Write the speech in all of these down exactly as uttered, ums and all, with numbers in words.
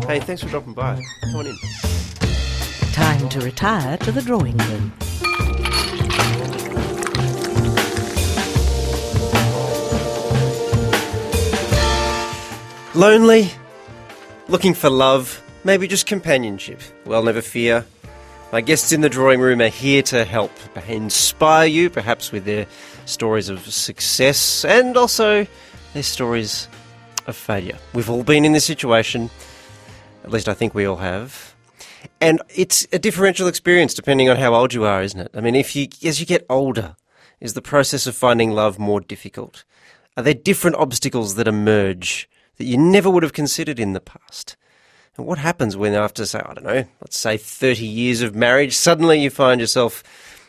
Hey, thanks for dropping by. Come on in. Time to retire to the drawing room. Lonely? Looking for love? Maybe just companionship? Well, never fear. My guests in the drawing room are here to help inspire you, perhaps with their stories of success and also their stories of failure. We've all been in this situation. At least I think we all have. And it's a differential experience depending on how old you are, isn't it? I mean, if you, as you get older, is the process of finding love more difficult? Are there different obstacles that emerge that you never would have considered in the past? And what happens when after, say, I don't know, let's say thirty years of marriage, suddenly you find yourself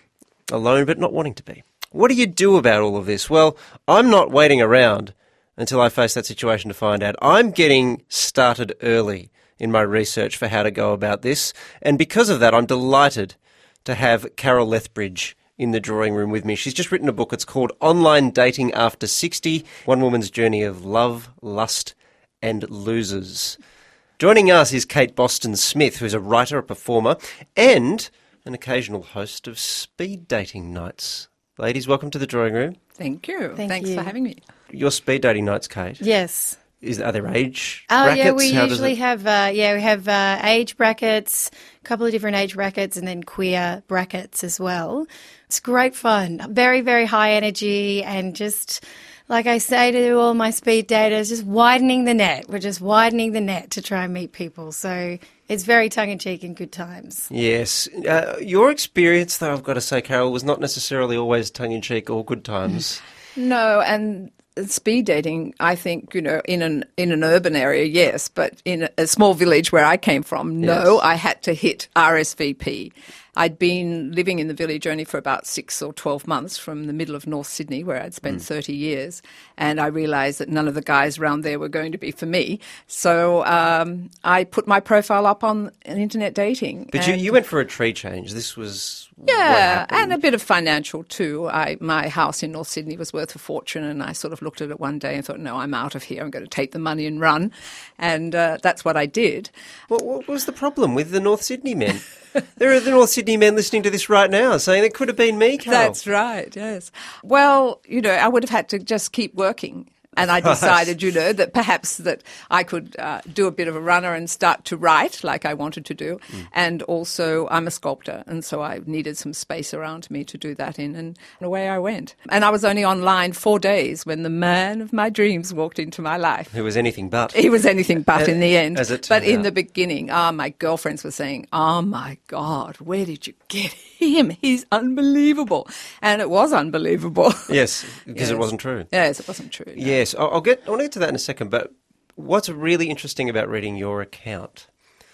alone but not wanting to be? What do you do about all of this? Well, I'm not waiting around until I face that situation to find out. I'm getting started early in my research for how to go about this. And because of that, I'm delighted to have Carol Lethbridge in the drawing room with me. She's just written a book. It's called Online Dating After sixty, One Woman's Journey of Love, Lust and Losers. Joining us is Kate Boston Smith, who's a writer, a performer, and an occasional host of speed dating nights. Ladies, welcome to the drawing room. Thank you. Thank Thanks you. for having me. Your speed dating nights, Kate? Yes. Is, are there age Oh, brackets? yeah, we How does usually it- have, uh, yeah, we have uh, age brackets, a couple of different age brackets, and then queer brackets as well. It's great fun. Very, very high energy, and just, like I say to all my speed daters, just widening the net. We're just widening the net to try and meet people. So it's very tongue-in-cheek and good times. Yes. Uh, your experience, though, I've got to say, Carol, was not necessarily always tongue-in-cheek or good times. No, and speed dating, I think, you know, in an in an urban area, yes, but in a, a small village where I came from, no, Yes. I had to hit R S V P. I'd been living in the village only for about six or twelve months from the middle of North Sydney, where I'd spent Mm. thirty years, and I realised that none of the guys around there were going to be for me. So um, I put my profile up on internet dating. But you, and- you went for a tree change. This was what Yeah, happened. and a bit of financial too. I my house in North Sydney was worth a fortune, and I sort of looked at it one day and thought, no, I'm out of here. I'm going to take the money and run, and uh, that's what I did. What, what was the problem with the North Sydney men? There are the North Sydney men listening to this right now saying it could have been me, Carol. That's right. Yes. Well, you know, I would have had to just keep working. And I decided, you know, that perhaps that I could uh, do a bit of a runner and start to write like I wanted to do. Mm. And also I'm a sculptor, and so I needed some space around me to do that in, and away I went. And I was only online four days when the man of my dreams walked into my life. Who was anything but. He was anything but in the end. As it but turned in out. the beginning, ah, my girlfriends were saying, oh my God, where did you get him? He's unbelievable. And it was unbelievable. Yes, because Yes. it wasn't true. Yes, it wasn't true. no. Yes, I'll I'll get, I want to get to that in a second, but what's really interesting about reading your account,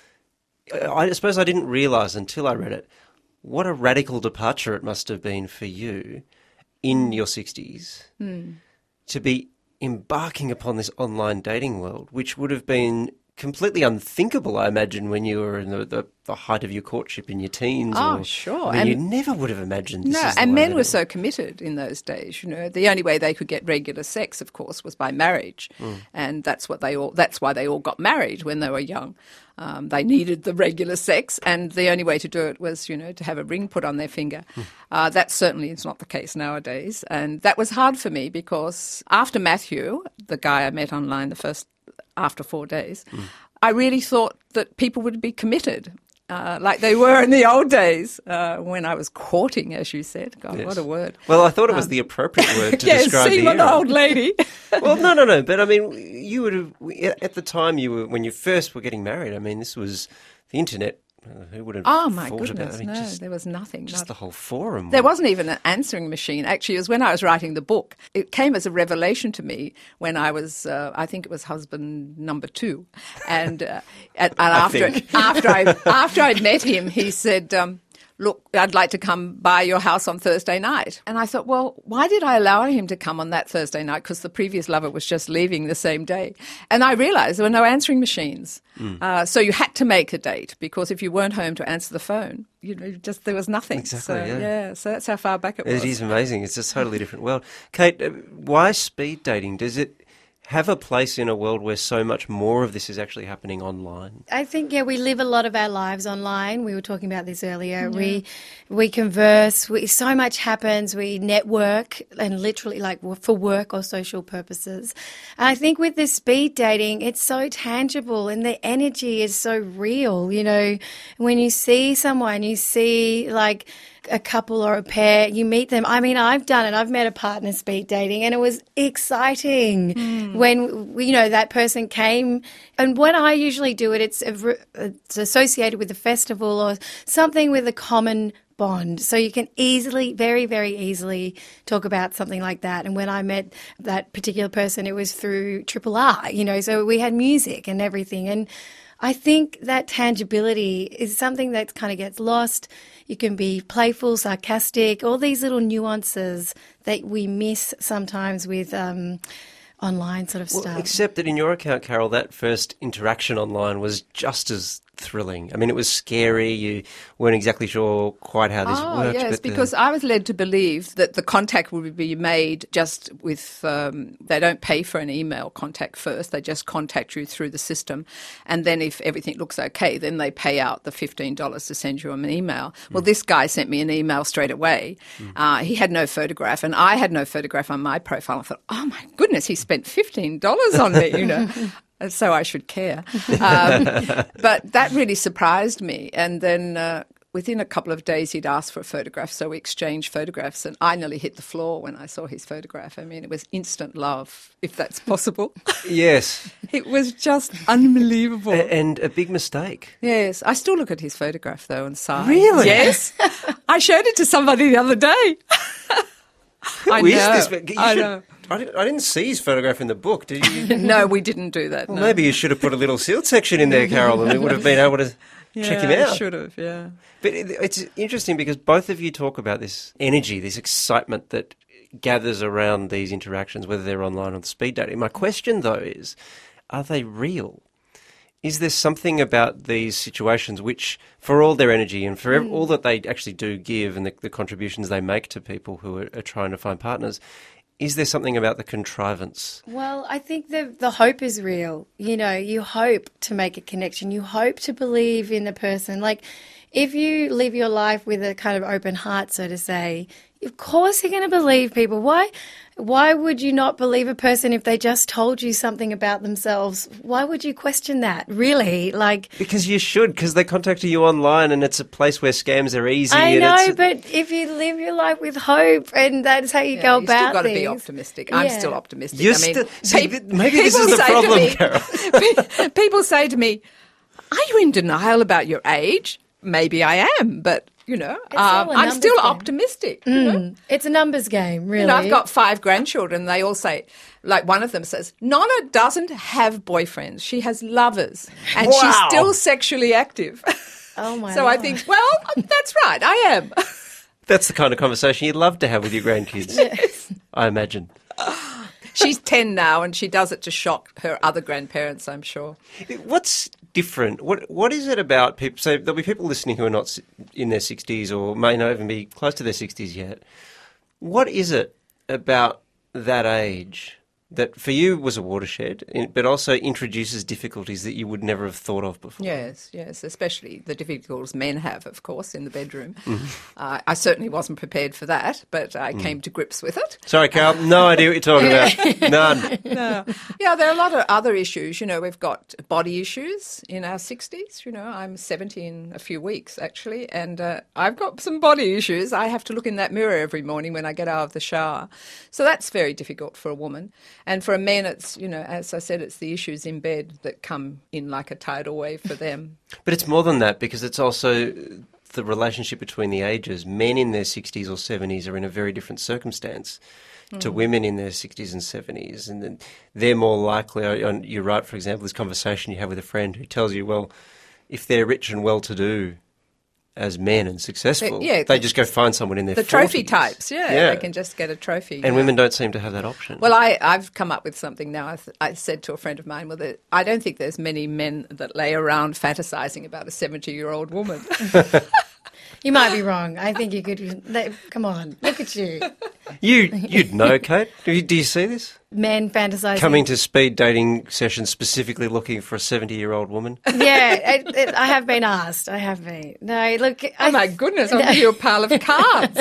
I suppose I didn't realise until I read it, what a radical departure it must have been for you in your sixties Hmm. to be embarking upon this online dating world, which would have been completely unthinkable, I imagine, when you were in the, the, the height of your courtship in your teens. Oh, or, sure. I mean, And- you never would have imagined this No, is the and way men that were it- so committed in those days. You know, the only way they could get regular sex, of course, was by marriage, and that's what they all. That's why they all got married when they were young. Um, they needed the regular sex, and the only way to do it was, you know, to have a ring put on their finger. Uh, that certainly is not the case nowadays, and that was hard for me because after Matthew, the guy I met online, the first after four days, I really thought that people would be committed. Uh, like they were in the old days uh, when I was courting, as you said. God, Yes. what a word. Well, I thought it was the appropriate word to yes, describe seem the an era. old lady. Well, no, no, no. But I mean, you would have at the time you were when you first were getting married. I mean, this was the internet. Uh, who would have? Oh, my thought goodness, about? I mean, no, just, there was nothing. just not- the whole forum. There wasn't even an answering machine. Actually, it was when I was writing the book. It came as a revelation to me when I was, uh, I think it was husband number two. And, uh, and, and after, think. after, I, after I'd met him, he said, um, look, I'd like to come by your house on Thursday night. And I thought, well, why did I allow him to come on that Thursday night? Because the previous lover was just leaving the same day. And I realised there were no answering machines. Mm. Uh, so you had to make a date, because if you weren't home to answer the phone, you know, just there was nothing. Exactly, So, yeah. So that's how far back it was. It is amazing. It's a totally different world. Kate, uh, why speed dating? Does it? have a place in a world where so much more of this is actually happening online? I think, yeah, we live a lot of our lives online. We were talking about this earlier. Yeah. We we converse. We, so much happens. We network, and literally like for work or social purposes. And I think with this speed dating, it's so tangible and the energy is so real. You know, when you see someone, you see like a couple or a pair, you meet them. I mean, I've done it. I've met a partner speed dating and it was exciting mm. when, you know, that person came. And when I usually do it, it's, it's associated with a festival or something with a common bond. So you can easily, very, very easily talk about something like that. And when I met that particular person, it was through Triple R, you know, so we had music and everything. And I think that tangibility is something that kind of gets lost. You can be playful, sarcastic, all these little nuances that we miss sometimes with um, online sort of well, stuff. Except that in your account, Carol, that first interaction online was just as thrilling. I mean, it was scary. You weren't exactly sure quite how this oh, worked. yes, but because the... I was led to believe that the contact would be made just with, um, they don't pay for an email contact first. They just contact you through the system. And then if everything looks okay, then they pay out the fifteen dollars to send you an email. Mm. Well, this guy sent me an email straight away. Mm. Uh, he had no photograph and I had no photograph on my profile. I thought, oh my goodness, he spent fifteen dollars on me, you know. So I should care. Um, but that really surprised me. And then uh, within a couple of days, he'd asked for a photograph. So we exchanged photographs. And I nearly hit the floor when I saw his photograph. I mean, it was instant love, if that's possible. Yes. It was just unbelievable. A- and a big mistake. Yes. I still look at his photograph, though, and sigh. Really? Yes. I showed it to somebody the other day. Who I is know. this? You I should... know. I didn't, I didn't see his photograph in the book, did you? No, we didn't do that. Well, no. maybe you should have put a little sealed section in there, Carol, and we would have been able to yeah, check him out. I should have, yeah. But it, it's interesting because both of you talk about this energy, this excitement that gathers around these interactions, whether they're online or speed dating. My question, though, is, are they real? Is there something about these situations which, for all their energy and for mm. all that they actually do give and the, the contributions they make to people who are, are trying to find partners, is there something about the contrivance? Well, I think the the hope is real. You know, you hope to make a connection. You hope to believe in the person. Like, if you live your life with a kind of open heart, so to say, of course you're going to believe people. Why? Why would you not believe a person if they just told you something about themselves? Why would you question that? Really? Like, because you should, because they contacted you online and it's a place where scams are easy. I and know, it's a... but if you live your life with hope and that's how you yeah, go you about still got to things. be optimistic. I'm yeah. still optimistic. You're I mean, still, see, pe- maybe this is the problem, me, Carol. People say to me, "Are you in denial about your age?" Maybe I am, but you know, um, I'm still game. optimistic. Mm, you know? It's a numbers game, really. You know, I've got five grandchildren. They all say, like one of them says, Nonna doesn't have boyfriends. She has lovers. And wow. she's still sexually active. Oh, my So God. I think, well, that's right. I am. That's the kind of conversation you'd love to have with your grandkids, Yes. I imagine. She's ten now and she does it to shock her other grandparents, I'm sure. What's different? What What is it about people? So there'll be people listening who are not in their sixties or may not even be close to their sixties yet. What is it about that age that for you was a watershed, but also introduces difficulties that you would never have thought of before? Yes, yes, especially the difficulties men have, of course, in the bedroom. Mm-hmm. Uh, I certainly wasn't prepared for that, but I mm. came to grips with it. Sorry, Carl, no idea what you're talking about. None. No. Yeah, there are a lot of other issues. You know, we've got body issues in our sixties. You know, I'm seventy in a few weeks, actually, and uh, I've got some body issues. I have to look in that mirror every morning when I get out of the shower. So that's very difficult for a woman. And for a man, it's, you know, as I said, it's the issues in bed that come in like a tidal wave for them. But it's more than that because it's also the relationship between the ages. Men in their sixties or seventies are in a very different circumstance mm. to women in their sixties and seventies. And then they're more likely, and you're right, for example, this conversation you have with a friend who tells you, well, if they're rich and well-to-do as men and successful, But, yeah, they just go find someone in their The forties. trophy types, yeah, yeah. they can just get a trophy. And yeah. women don't seem to have that option. Well, I, I've come up with something now. I, th- I said to a friend of mine, well, that I don't think there's many men that lay around fantasising about a seventy-year-old woman. You might be wrong. I think you could. Come on, look at you. You, you'd know, Kate. Do you, do you see this? Men fantasizing. Coming to speed dating sessions specifically looking for a seventy-year-old woman? Yeah, it, it, I have been asked. I have been. No, look. Oh, I, my goodness, I'll give you a pile of cards.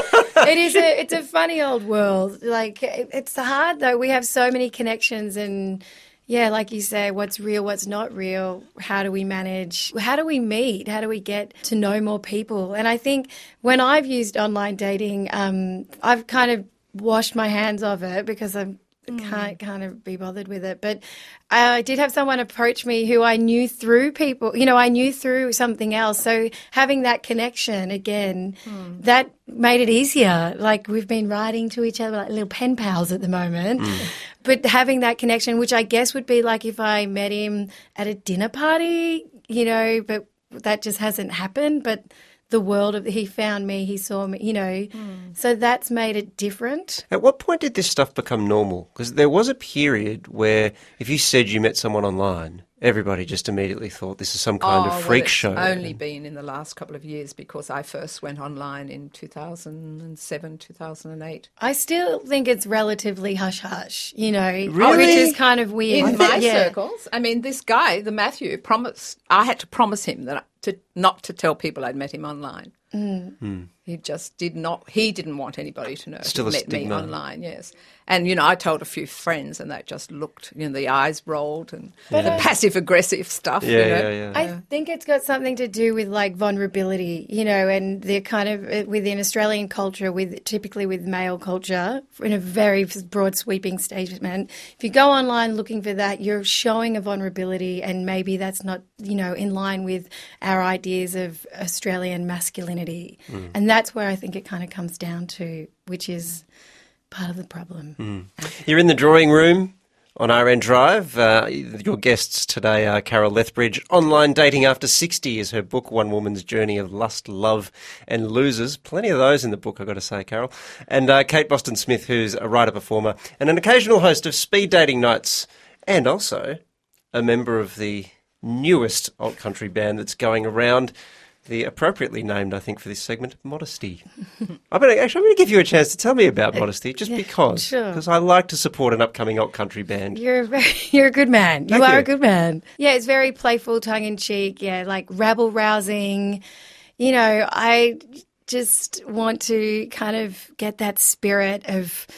It is a, it's a funny old world. Like, it, it's hard, though. We have so many connections and, yeah, like you say, what's real, what's not real, how do we manage, how do we meet, how do we get to know more people? And I think when I've used online dating, um, I've kind of washed my hands of it because I'm can't kind of be bothered with it. But I did have someone approach me who I knew through people, you know, I knew through something else. So having that connection again, mm. that made it easier. Like we've been writing to each other like little pen pals at the moment. Mm. But having that connection, which I guess would be like if I met him at a dinner party, you know, but that just hasn't happened. But the world of he found me, he saw me, you know. Mm. So that's made it different. At what point did this stuff become normal? Because there was a period where if you said you met someone online, everybody just immediately thought this is some kind oh, of freak well, it's show. Only been in the last couple of years because I first went online in two thousand seven, two thousand eight. I still think it's relatively hush-hush, you know, really? Which is kind of weird. In my yeah. circles, I mean, this guy, the Matthew, promised, I had to promise him that I, to not to tell people I'd met him online. Mm. Mm. He just did not, he didn't want anybody to know Still he a met stigma. me online, yes. And, you know, I told a few friends and that just looked, you know, the eyes rolled and Yeah. the passive-aggressive stuff, Yeah, you know. yeah, yeah. I think it's got something to do with like vulnerability, you know, and they're kind of within Australian culture, with typically with male culture, in a very broad sweeping statement. If you go online looking for that, you're showing a vulnerability, and maybe that's not, you know, in line with our ideas of Australian masculinity. Mm. And that's where I think it kind of comes down to, which is part of the problem. Mm. You're in the drawing room on R N Drive. Uh, your guests today are Carol Lethbridge. Online Dating After sixty is her book, One Woman's Journey of Lust, Love and Losers. Plenty of those in the book, I've got to say, Carol. And uh, Kate Boston-Smith, who's a writer-performer and an occasional host of speed dating nights, and also a member of the newest alt-country band that's going around, the appropriately named, I think, for this segment, Modesty. I'm gonna, actually, I'm going to give you a chance to tell me about Modesty, just yeah, because. Sure. Because I like to support an upcoming alt-country band. You're a very, you're a good man. Thank you are you. a good man. Yeah, it's very playful, tongue-in-cheek, yeah, like rabble-rousing. You know, I just want to kind of get that spirit of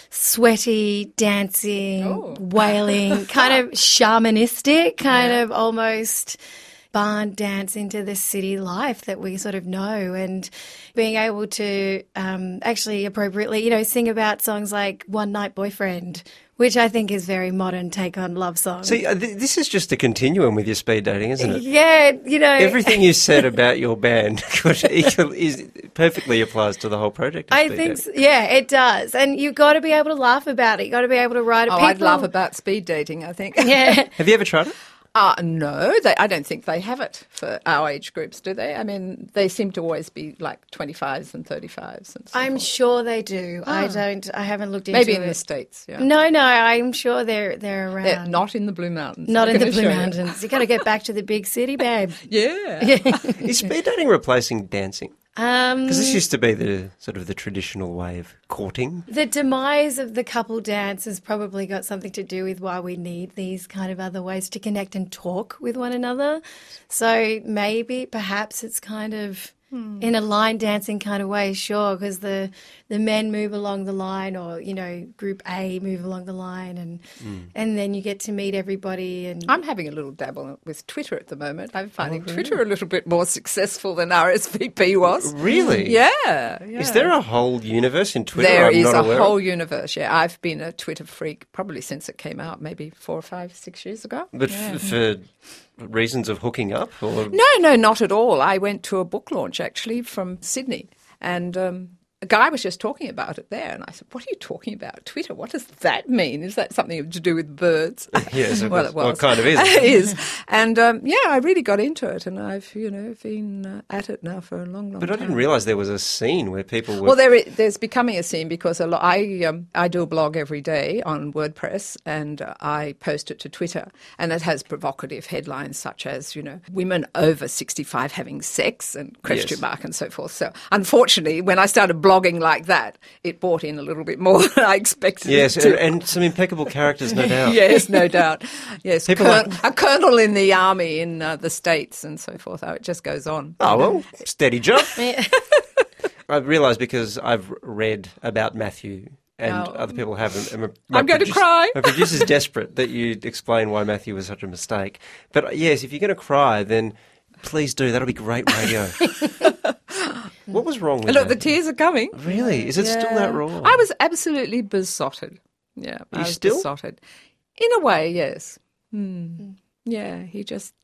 sweaty, dancing, Oh. wailing, kind of shamanistic, kind of almost barn dance into the city life that we sort of know, and being able to um, actually appropriately, you know, sing about songs like One Night Boyfriend, which I think is very modern take on love songs. See, uh, th- this is just a continuum with your speed dating, isn't it? Yeah, you know. Everything you said about your band could equal, is, perfectly applies to the whole project. of I speed think, dating. so, yeah, it does. And you've got to be able to laugh about it. You've got to be able to write it. Oh, People, I'd laugh about speed dating, I think. Yeah. Have you ever tried it? Uh, no, they, I don't think they have it for our age groups, do they? I mean, they seem to always be like twenty-fives and thirty-fives. And so I'm forth. sure they do. I don't, I haven't looked into Maybe it. in the States, yeah. No, no, I'm sure they're, they're around. They're not in the Blue Mountains. Not I'm in the gonna Blue show you. Mountains. You've got to get back to the big city, babe. Yeah. Is speed dating replacing dancing? Um, Because this used to be the sort of the traditional way of courting. the demise of the couple dance has probably got something to do with why we need these kind of other ways to connect and talk with one another. So maybe, perhaps it's kind of in a line dancing kind of way, sure, because the, the men move along the line, or, you know, group A move along the line, and Mm. and then you get to meet everybody. And I'm having a little dabble with Twitter at the moment. I'm finding Twitter a little bit more successful than R S V P was. Really? Yeah. yeah. Is there a whole universe in Twitter? There I'm is not a aware of? whole universe, yeah. I've been a Twitter freak probably since it came out, maybe four or five, six years ago. But Yeah. f- for reasons of hooking up? Or No, no, not at all. I went to a book launch, actually, from Sydney, and um, a guy was just talking about it there, and I said, "What are you talking about? Twitter? What does that mean? Is that something to do with birds?" Yes, well, it was. Well, it kind of is. It is. And um, yeah, I really got into it, and I've you know been uh, at it now for a long, long But time. I didn't realise there was a scene where people were. Well, there is, there's becoming a scene because a lot, I um, I do a blog every day on WordPress, and uh, I post it to Twitter, and it has provocative headlines such as you know women over sixty-five having sex and question Yes. mark and so forth. So unfortunately, when I started blogging like that, it brought in a little bit more than I expected. Yes, it to. and, and some impeccable characters, no doubt. Yes, no doubt. Yes, People Col- like- a colonel in the army in uh, the States and so forth. Oh, it just goes on. Oh, well, steady job. I've realised because I've read about Matthew and Oh. other people haven't. and my- my I'm going to producer- cry. My producer's desperate that you explain why Matthew was such a mistake. But uh, yes, if you're going to cry, then please do. That'll be great radio. What was wrong with Look, the Matthew? tears are coming. Really? Is it still Yeah. that raw? I was absolutely besotted. Yeah, I You was still? besotted. In a way, yes. Hmm. Yeah, he just.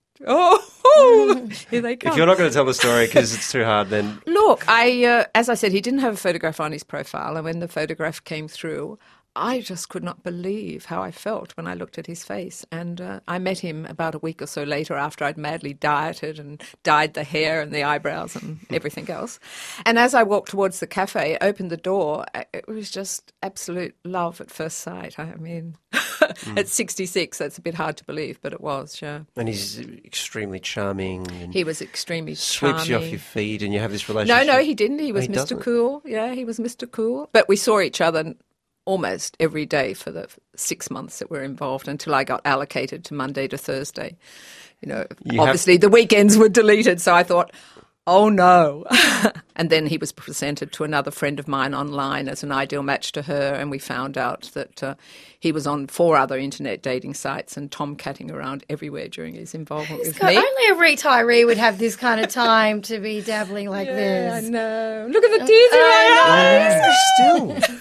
Oh, here they come. If you're not going to tell the story because it's too hard, then Look, I, uh, as I said, he didn't have a photograph on his profile, and when the photograph came through, I just could not believe how I felt when I looked at his face. And uh, I met him about a week or so later after I'd madly dieted and dyed the hair and the eyebrows and everything else. And as I walked towards the cafe, opened the door, it was just absolute love at first sight. I mean, at sixty-six, that's a bit hard to believe, but it was, yeah. and he's extremely charming and He was extremely sweeps charming. you off your feet, and you have this No, relationship. no, he didn't. He was he Mister doesn't? Cool. Yeah, he was Mister Cool. But we saw each other almost every day for the six months that we're involved until I got allocated to Monday to Thursday. You know, You have- obviously the weekends were deleted, so I thought, oh no. And then he was presented to another friend of mine online as an ideal match to her, and we found out that uh, he was on four other internet dating sites and tomcatting around everywhere during his involvement with God, me. only a retiree would have this kind of time to be dabbling like Yeah, I this. know. Look at the tears in I my know. eyes. Still,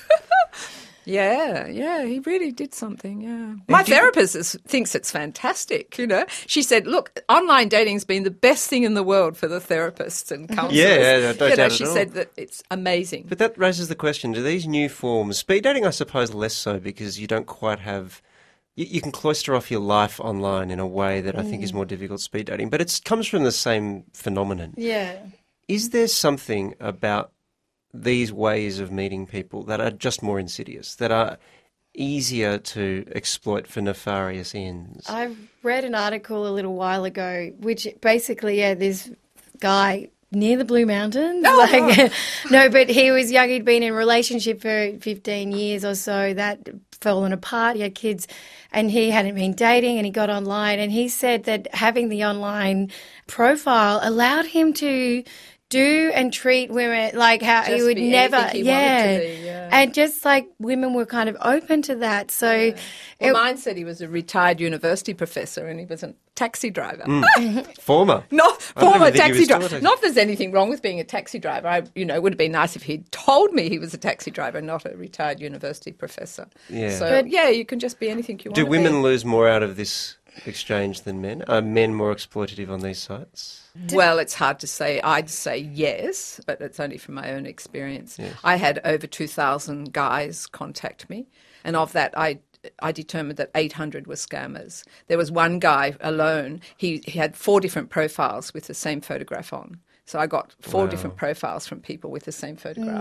Yeah, yeah, he really did something, yeah. My therapist is, thinks it's fantastic, you know. She said, look, online dating's been the best thing in the world for the therapists and counsellors. Yeah, yeah, no, don't you know, doubt she at all. said that it's amazing. but that raises the question: do these new forms, speed dating, I suppose, less so because you don't quite have. You, you can cloister off your life online in a way that I think is more difficult. Speed dating, but it comes from the same phenomenon. Yeah. Is there something about these ways of meeting people that are just more insidious, that are easier to exploit for nefarious ends? I read an article a little while ago, which basically, yeah, this guy near the Blue Mountains. like, no, but he was young. He'd been in a relationship for fifteen years or so. That fallen apart. He had kids, and he hadn't been dating. And he got online, and he said that having the online profile allowed him to do and treat women like how he Just would be never, anything he wanted yeah. to be, yeah. and just like women were kind of open to that. So. Well, it- mine said he was a retired university professor and he was a taxi driver. Former. Not I don't former even think he taxi was still a driver. taxi- Not if there's anything wrong with being a taxi driver. I, you know, it would have been nice if he'd told me he was a taxi driver, not a retired university professor. Yeah. So But- yeah, you can just be anything you want. Do to women be. lose more out of this exchange than men? Are men more exploitative on these sites? Well, it's hard to say. I'd say yes, but it's only from my own experience. I had over two thousand guys contact me, and of that, I I determined that eight hundred were scammers. There was one guy alone. He, he had four different profiles with the same photograph on. So I got four Wow. different profiles from people with the same photograph.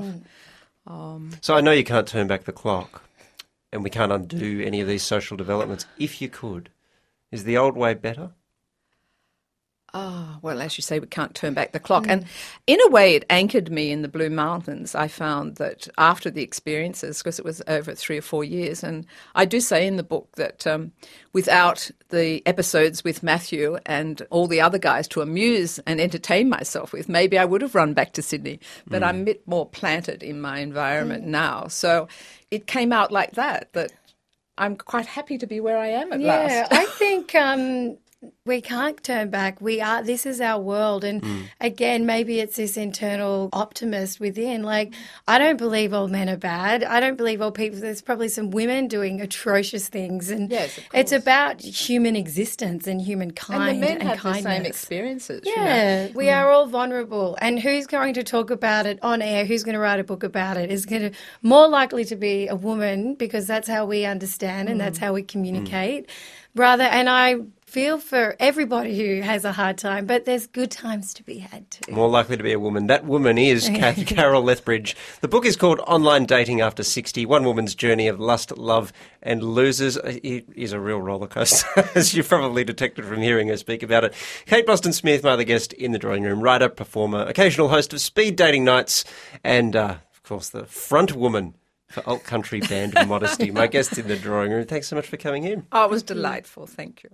So I know you can't turn back the clock, and we can't undo any of these social developments. If you could, is the old way better? Ah, well, as you say, we can't turn back the clock. And in a way, it anchored me in the Blue Mountains. I found that after the experiences, because it was over three or four years, and I do say in the book that um, without the episodes with Matthew and all the other guys to amuse and entertain myself with, maybe I would have run back to Sydney. But I'm a bit more planted in my environment now. So it came out like that, that I'm quite happy to be where I am at Yeah, last. I think um, we can't turn back. We are, this is our world. And mm. again, maybe it's this internal optimist within. Like, I don't believe all men are bad. I don't believe all people, there's probably some women doing atrocious things. And yes, it's about human existence and humankind and, and the men and have kindness. the same experiences. Yeah, you know? we mm. are all vulnerable. And who's going to talk about it on air? Who's going to write a book about it? Is going to more likely to be a woman, because that's how we understand and mm. that's how we communicate. Mm. Rather, and I feel for everybody who has a hard time, but there's good times to be had too. More likely to be a woman. That woman is Kath, Carol Lethbridge. The book is called Online Dating After sixty, One Woman's Journey of Lust, Love and Losers. It is a real roller coaster, as you've probably detected from hearing her speak about it. Kate Boston-Smith, my other guest in the drawing room, writer, performer, occasional host of Speed Dating Nights, and, uh, of course, the front woman for alt country band Modesty. My guest in the drawing room. Thanks so much for coming in. Oh, it was delightful. Thank you.